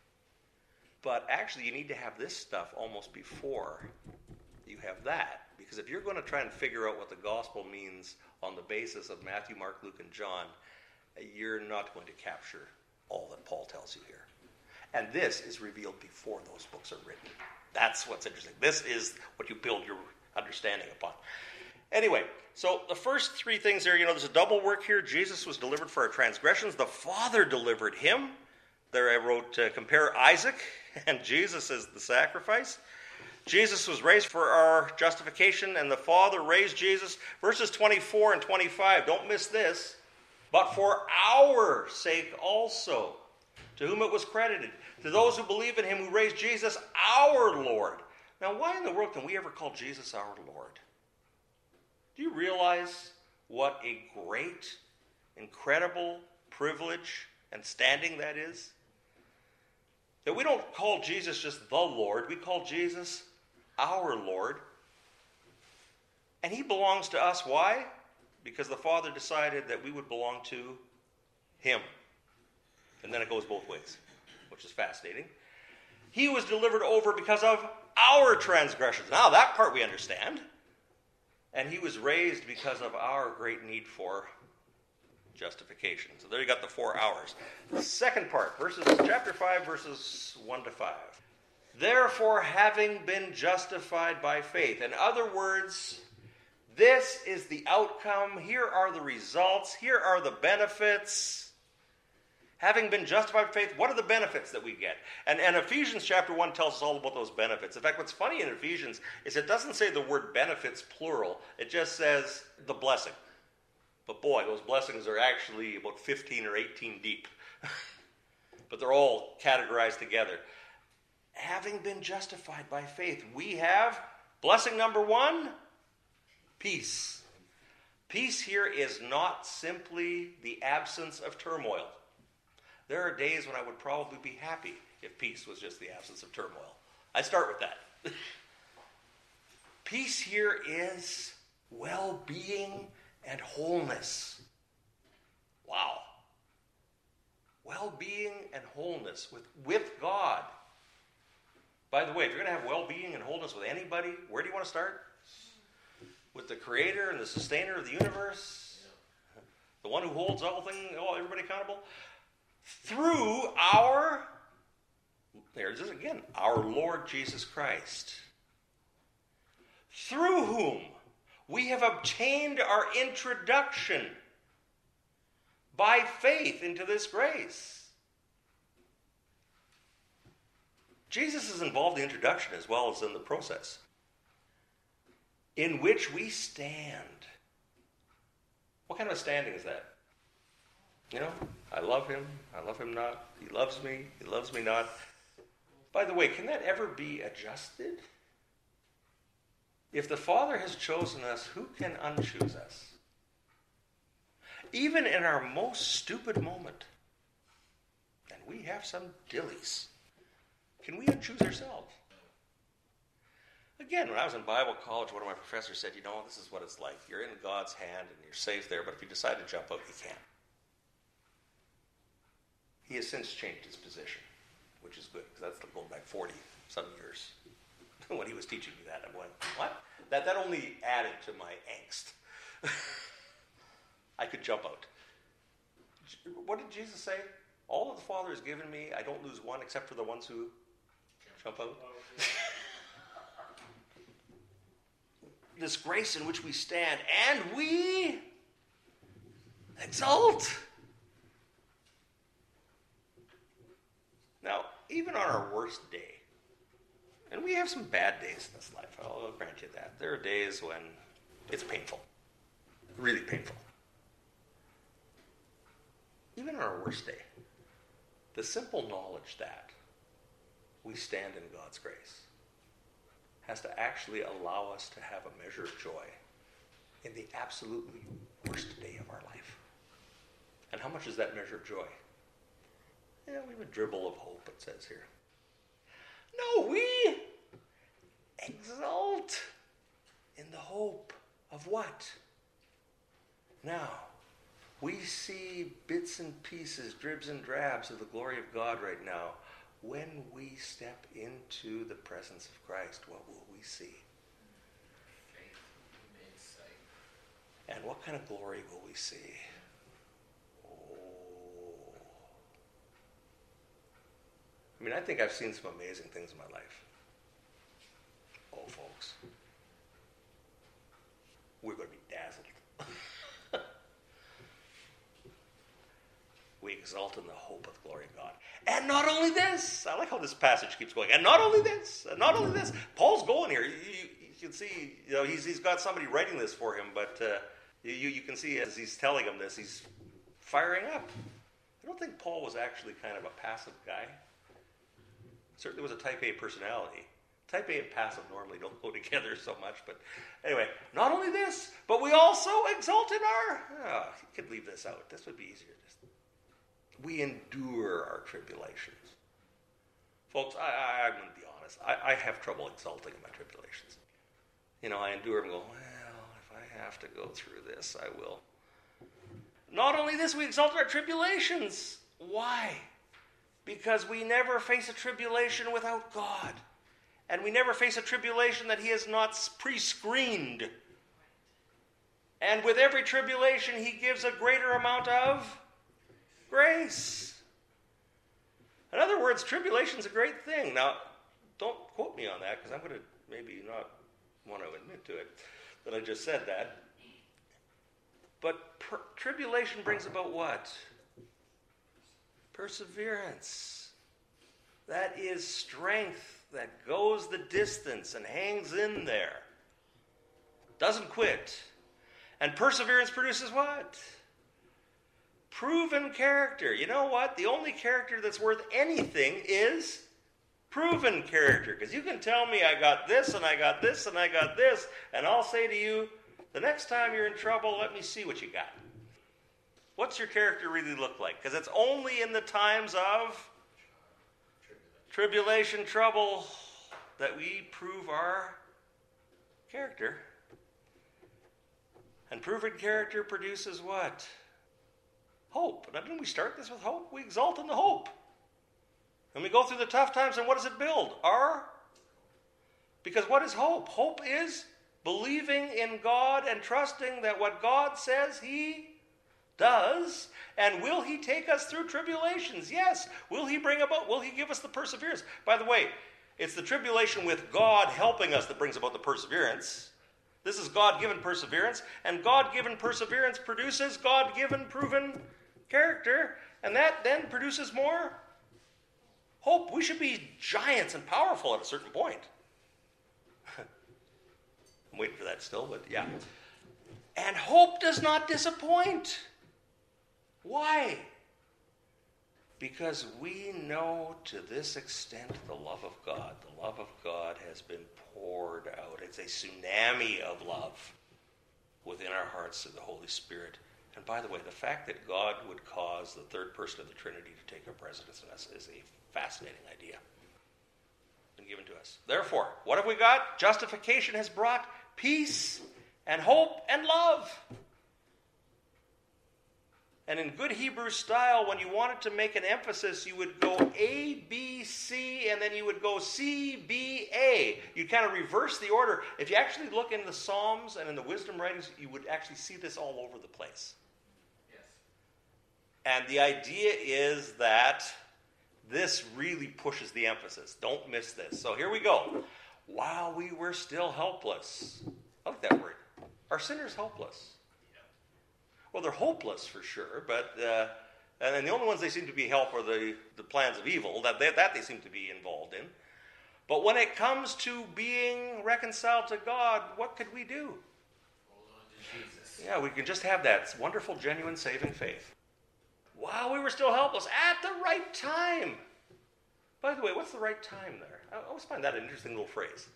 But actually, you need to have this stuff almost before you have that. Because if you're going to try and figure out what the gospel means on the basis of Matthew, Mark, Luke, and John, you're not going to capture all that Paul tells you here. And this is revealed before those books are written. That's what's interesting. This is what you build your understanding upon. Anyway, so the first 3 things there, there's a double work here. Jesus was delivered for our transgressions. The Father delivered him. There I wrote, compare Isaac and Jesus as the sacrifice. Jesus was raised for our justification, and the Father raised Jesus. Verses 24 and 25, don't miss this. But for our sake also, to whom it was credited, to those who believe in him who raised Jesus, our Lord. Now, why in the world can we ever call Jesus our Lord? Do you realize what a great, incredible privilege and standing that is? That we don't call Jesus just the Lord, we call Jesus our Lord. And he belongs to us. Why? Because the Father decided that we would belong to him. And then it goes both ways, which is fascinating. He was delivered over because of our transgressions. Now, that part we understand. And he was raised because of our great need for justification. So there you got the 4 hours. The second part, chapter 5, verses 1 to 5. Therefore, having been justified by faith. In other words, this is the outcome. Here are the results. Here are the benefits. Having been justified by faith, what are the benefits that we get? And Ephesians chapter 1 tells us all about those benefits. In fact, what's funny in Ephesians is it doesn't say the word benefits plural. It just says the blessing. But boy, those blessings are actually about 15 or 18 deep. But they're all categorized together. Having been justified by faith, we have, blessing number 1, peace. Peace here is not simply the absence of turmoil. There are days when I would probably be happy if peace was just the absence of turmoil. I'd start with that. Peace here is well-being and wholeness. Wow. Well-being and wholeness with God. By the way, if you're going to have well-being and wholeness with anybody, where do you want to start? With the creator and the sustainer of the universe? The one who holds everybody accountable? Through our Lord Jesus Christ. Through whom we have obtained our introduction by faith into this grace. Jesus is involved in the introduction as well as in the process, in which we stand. What kind of a standing is that? I love him not. He loves me not. By the way, can that ever be adjusted? If the Father has chosen us, who can unchoose us? Even in our most stupid moment, and we have some dillies, can we unchoose ourselves? Again, when I was in Bible college, one of my professors said, this is what it's like. You're in God's hand and you're safe there, but if you decide to jump out, you can't. He has since changed his position, which is good, because that's going back 40-some years when he was teaching me that. I'm going, what? That only added to my angst. I could jump out. What did Jesus say? All that the Father has given me, I don't lose one except for the ones who jump out. This grace in which we stand, and we exult. Now, even on our worst day, and we have some bad days in this life, I'll grant you that. There are days when it's painful, really painful. Even on our worst day, the simple knowledge that we stand in God's grace has to actually allow us to have a measure of joy in the absolutely worst day of our life. And how much is that measure of joy? Yeah, we have a dribble of hope, it says here. No, we exult in the hope of what? Now, we see bits and pieces, dribs and drabs of the glory of God right now. When we step into the presence of Christ, what will we see? Faith and insight. And what kind of glory will we see? Oh. I mean, I think I've seen some amazing things in my life. Oh, folks. We're going to be dazzled. We exalt in the hope of the glory of God. And not only this, I like how this passage keeps going. And not only this, Paul's going here. You can see, he's got somebody writing this for him, but you can see as he's telling him this, he's firing up. I don't think Paul was actually kind of a passive guy. Certainly was a type A personality. Type A and passive normally don't go together so much, but anyway, not only this, but we also exalt in our... Oh, you could leave this out. This would be easier. We endure our tribulations. Folks, I'm going to be honest. I have trouble exulting in my tribulations. I endure and go, well, if I have to go through this, I will. Not only this, we exalt in our tribulations. Why? Because we never face a tribulation without God. And we never face a tribulation that he has not pre-screened. And with every tribulation, he gives a greater amount of grace. In other words, tribulation's a great thing. Now, don't quote me on that, because I'm going to maybe not want to admit to it that I just said that. But tribulation brings about what? Perseverance. That is strength that goes the distance and hangs in there. Doesn't quit. And perseverance produces what? Proven character. You know what? The only character that's worth anything is proven character. Because you can tell me I got this and I got this and I got this, and I'll say to you, the next time you're in trouble, let me see what you got. What's your character really look like? Because it's only in the times of tribulation, trouble, that we prove our character. And proven character produces what? Hope. Now, didn't we start this with hope? We exalt in the hope. And we go through the tough times, and what does it build? Because what is hope? Hope is believing in God and trusting that what God says he does, and will he take us through tribulations? Yes. Will he give us the perseverance? By the way, it's the tribulation with God helping us that brings about the perseverance. This is God-given perseverance, and God-given perseverance produces God-given proven character, and that then produces more hope. We should be giants and powerful at a certain point. I'm waiting for that still, but yeah. And hope does not disappoint. Why? Because we know to this extent the love of God. The love of God has been poured out. It's a tsunami of love within our hearts through the Holy Spirit. And by the way, the fact that God would cause the third person of the Trinity to take up residence in us is a fascinating idea. Been given to us. Therefore, what have we got? Justification has brought peace and hope and love. And in good Hebrew style, when you wanted to make an emphasis, you would go A, B, C, and then you would go C, B, A. You'd kind of reverse the order. If you actually look in the Psalms and in the wisdom writings, you would actually see this all over the place. Yes. And the idea is that This really pushes the emphasis. Don't miss this. So here we go. While we were still helpless. I like that word. Are sinners helpless? Well, they're hopeless for sure, but and the only ones they seem to be help are the plans of evil, that they seem to be involved in. But when it comes to being reconciled to God, what could we do? Hold on to Jesus. Yeah, we can just have that wonderful, genuine, saving faith. While we were still helpless, at the right time. By the way, what's the right time there? I always find that an interesting little phrase.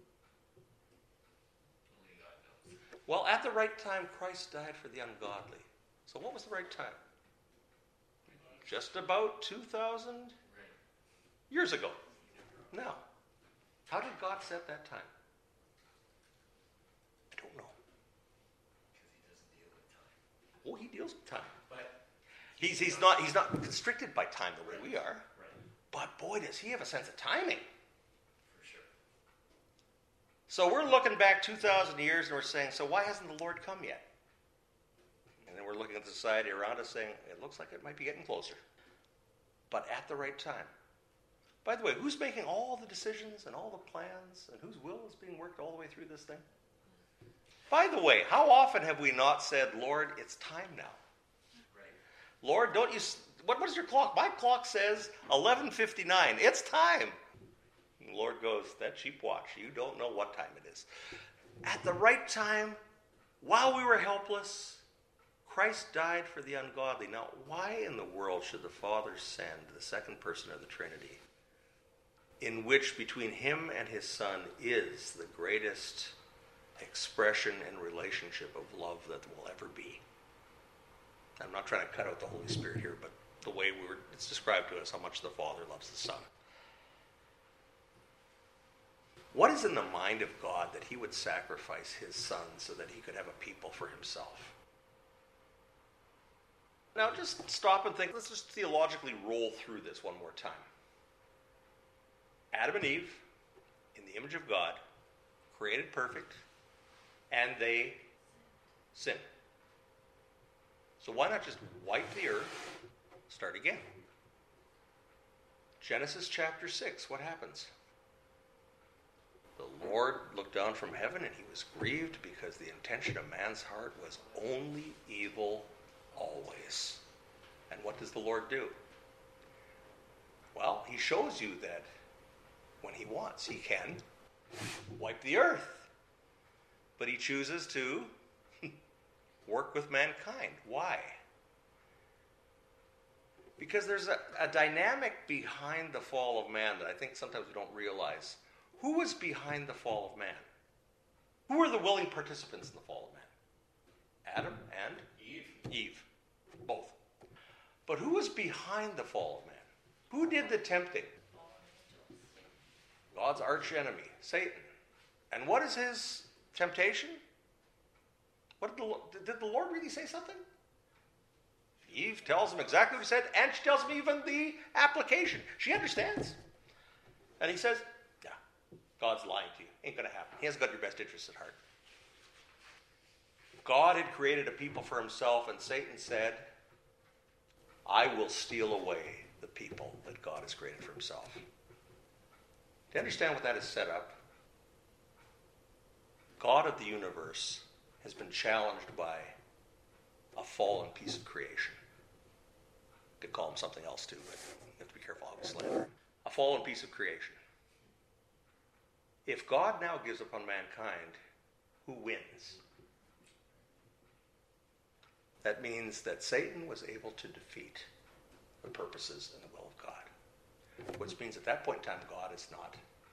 Only God knows. Well, at the right time, Christ died for the ungodly. So what was the right time? Just about 2,000 Right. years ago. Now, how did God set that time? I don't know. Because he doesn't deal with time. Oh, he deals with time. But He's not constricted by time the way we are. right, But boy, does he have a sense of timing. for sure. So we're looking back 2,000 years and we're saying, so why hasn't the Lord come yet? And then we're looking at the society around us saying, it looks like it might be getting closer. But at the right time. By the way, who's making all the decisions and all the plans and whose will is being worked all the way through this thing? By the way, how often have we not said, Lord, it's time now? Right. Lord, don't you... What is your clock? My clock says 11:59. It's time. And the Lord goes, that cheap watch. You don't know what time it is. At the right time, while we were helpless, Christ died for the ungodly. Now, why in the world should the Father send the second person of the Trinity, in which between him and his Son is the greatest expression and relationship of love that will ever be? I'm not trying to cut out the Holy Spirit here, but the way it's described to us how much the Father loves the Son. What is in the mind of God that he would sacrifice his Son so that he could have a people for himself? Now just stop and think. Let's just theologically roll through this one more time. Adam and Eve, in the image of God, created perfect, and they sinned. So why not just wipe the earth, start again? Genesis chapter 6, what happens? The Lord looked down from heaven and he was grieved because the intention of man's heart was only evil always. And what does the Lord do? Well, he shows you that when he wants, he can wipe the earth. But he chooses to work with mankind. Why? Because there's a dynamic behind the fall of man that I think sometimes we don't realize. Who was behind the fall of man? Who were the willing participants in the fall of man? Adam and Eve. Both. But who was behind the fall of man? Who did the tempting? God's arch enemy, Satan. And what is his temptation? Did the Lord really say something? Eve tells him exactly what he said, and she tells him even the application. She understands. And he says, yeah, God's lying to you. Ain't going to happen. He hasn't got your best interests at heart. God had created a people for himself, and Satan said, I will steal away the people that God has created for himself. Do you understand what that is set up? God of the universe has been challenged by a fallen piece of creation. Could call him something else too, but you have to be careful how we slander. A fallen piece of creation. If God now gives upon mankind, who wins? That means that Satan was able to defeat the purposes and the will of God. Which means at that point in time, God is not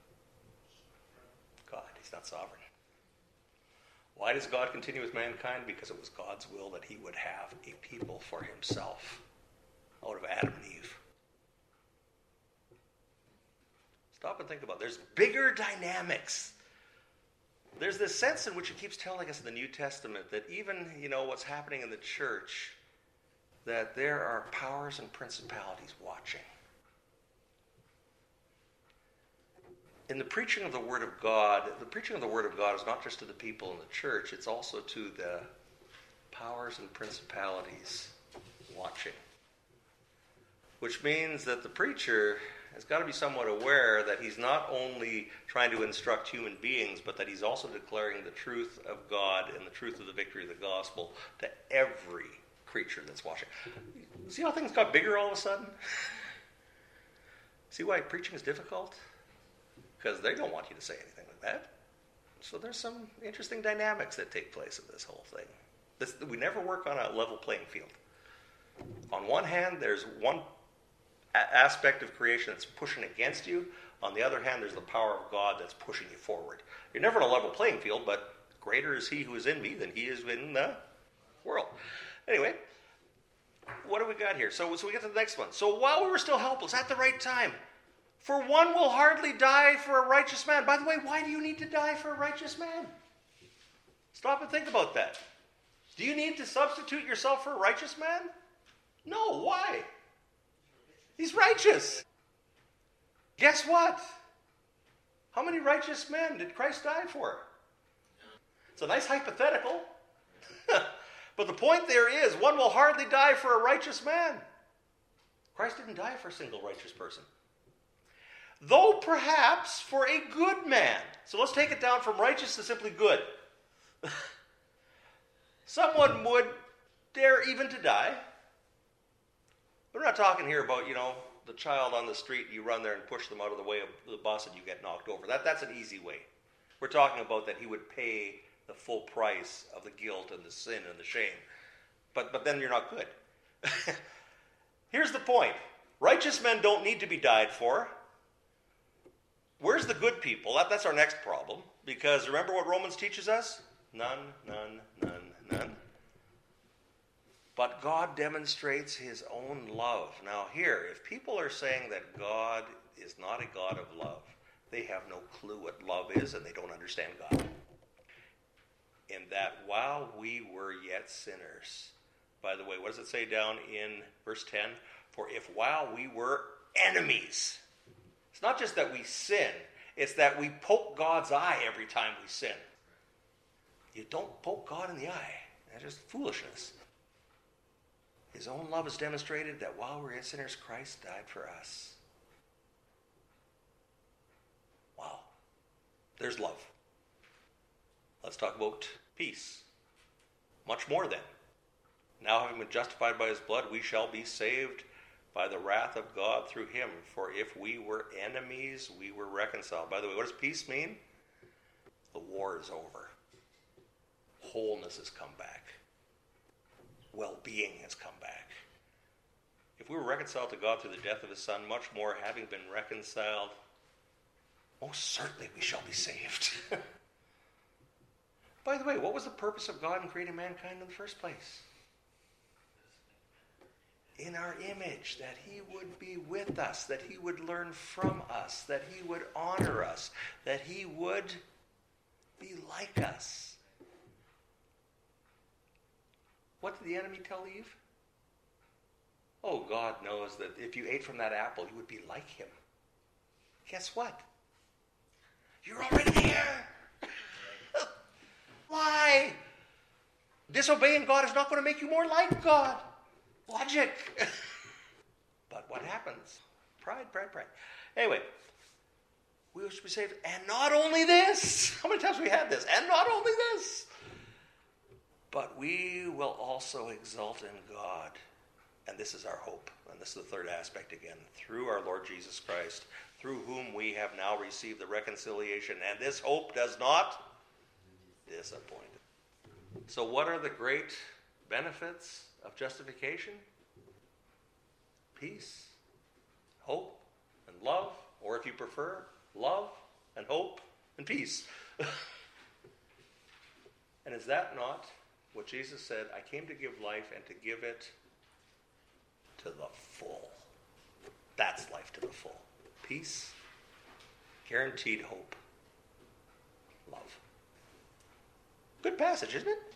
God. He's not sovereign. Why does God continue with mankind? Because it was God's will that he would have a people for himself out of Adam and Eve. Stop and think about it. There's bigger dynamics. There's this sense in which it keeps telling us in the New Testament that even, what's happening in the church, that there are powers and principalities watching. In the preaching of the Word of God, the preaching of the Word of God is not just to the people in the church, it's also to the powers and principalities watching. which means that the preacher has got to be somewhat aware that he's not only trying to instruct human beings, but that he's also declaring the truth of God and the truth of the victory of the gospel to every creature that's watching. See how things got bigger all of a sudden? See why preaching is difficult? Because they don't want you to say anything like that. So there's some interesting dynamics that take place in this whole thing. We never work on a level playing field. On one hand, there's one aspect of creation that's pushing against you. On the other hand, there's the power of God that's pushing you forward. You're never on a level playing field, but greater is he who is in me than he is in the world. Anyway, what do we got here? So we get to the next one. So while we were still helpless, at the right time, for one will hardly die for a righteous man. By the way, why do you need to die for a righteous man? Stop and think about that. Do you need to substitute yourself for a righteous man? No, why? He's righteous. Guess what? How many righteous men did Christ die for? It's a nice hypothetical. But the point there is, one will hardly die for a righteous man. Christ didn't die for a single righteous person. Though perhaps for a good man. So let's take it down from righteous to simply good. Someone would dare even to die. We're not talking here about, the child on the street, you run there and push them out of the way of the bus and you get knocked over. That's an easy way. We're talking about that he would pay the full price of the guilt and the sin and the shame. But then you're not good. Here's the point. Righteous men don't need to be died for. Where's the good people? That's our next problem. Because remember what Romans teaches us? None, none, none, none. But God demonstrates his own love. Now here, if people are saying that God is not a God of love, they have no clue what love is and they don't understand God. In that while we were yet sinners, by the way, what does it say down in verse 10? For if while we were enemies, it's not just that we sin, it's that we poke God's eye every time we sin. You don't poke God in the eye. That's just foolishness. His own love is demonstrated that while we're yet sinners, Christ died for us. Wow. There's love. Let's talk about peace. Much more then. Now having been justified by his blood, we shall be saved by the wrath of God through him. For if we were enemies, we were reconciled. By the way, what does peace mean? The war is over. Wholeness has come back. Well-being has come back. If we were reconciled to God through the death of his Son, much more, having been reconciled, most certainly we shall be saved. By the way, what was the purpose of God in creating mankind in the first place? In our image, that he would be with us, that he would learn from us, that he would honor us, that he would be like us. What did the enemy tell Eve? Oh, God knows that if you ate from that apple, you would be like him. Guess what? You're already there. Why? Disobeying God is not going to make you more like God. Logic. But what happens? Pride. Anyway, we should be saved. And not only this. How many times have we had this? And not only this. But we will also exult in God. And this is our hope. And this is the third aspect again. Through our Lord Jesus Christ, through whom we have now received the reconciliation. And this hope does not disappoint. So what are the great benefits of justification? Peace, hope, and love. Or if you prefer, love and hope and peace. And is that not what Jesus said? I came to give life and to give it to the full. That's life to the full. Peace, guaranteed hope, love. Good passage, isn't it?